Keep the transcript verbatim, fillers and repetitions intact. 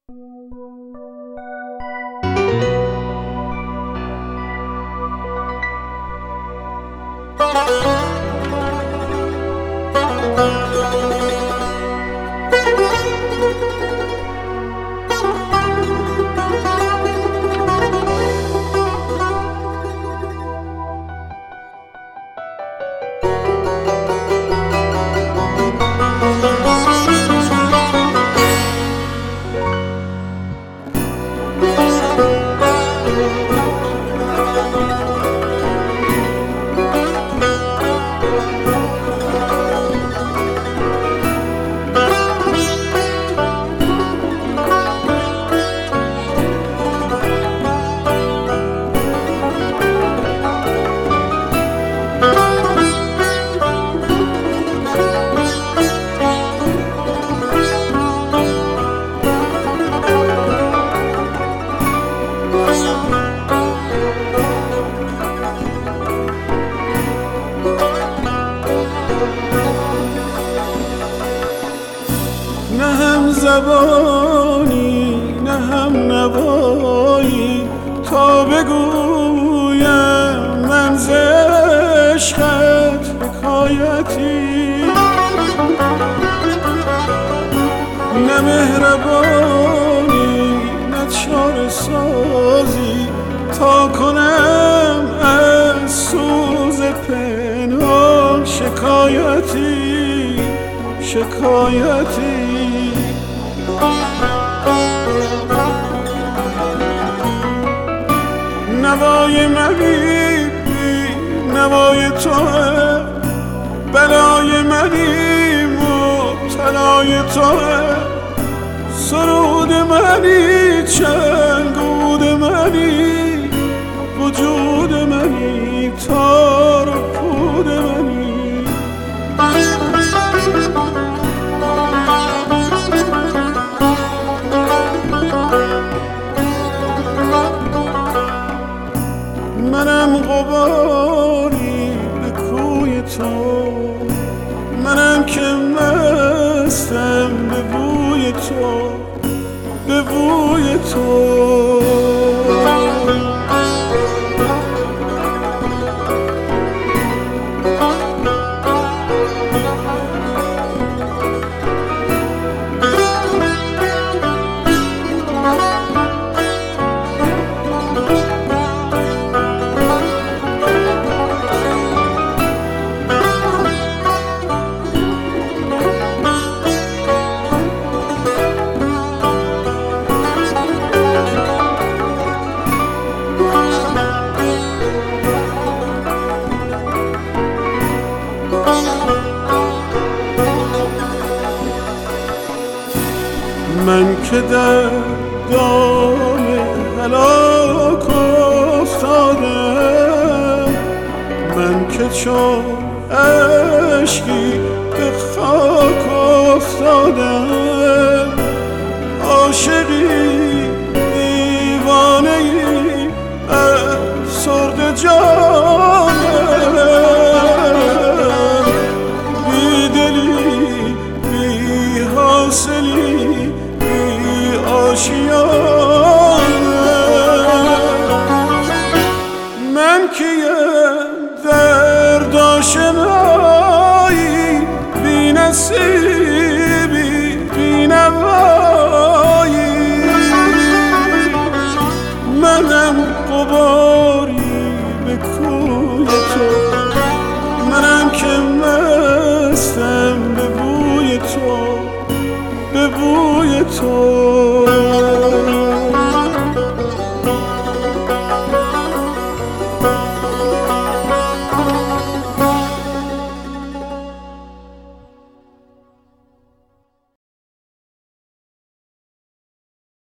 نه هم زبانی نه هم نوایی تا بگویم من ز عشقت حکایتی، نه مهربانی نه چاره سازی تا کنم از سوز پنهان شکایتی شکایتی. نوای منی نوای توه، بلای منی مبتلای توه، سرود منی چنگود منی، وجود منی تار و پود منی. منم غباری به کوی تو، منم که مستم به بوی تو به بوی تو. من که در دام هلاک افتادم، من که چون اشکی به خاک افتادم، عاشقی دیوانه‌ای افسرده جانم، بی دلی بی حاصلی آشیان.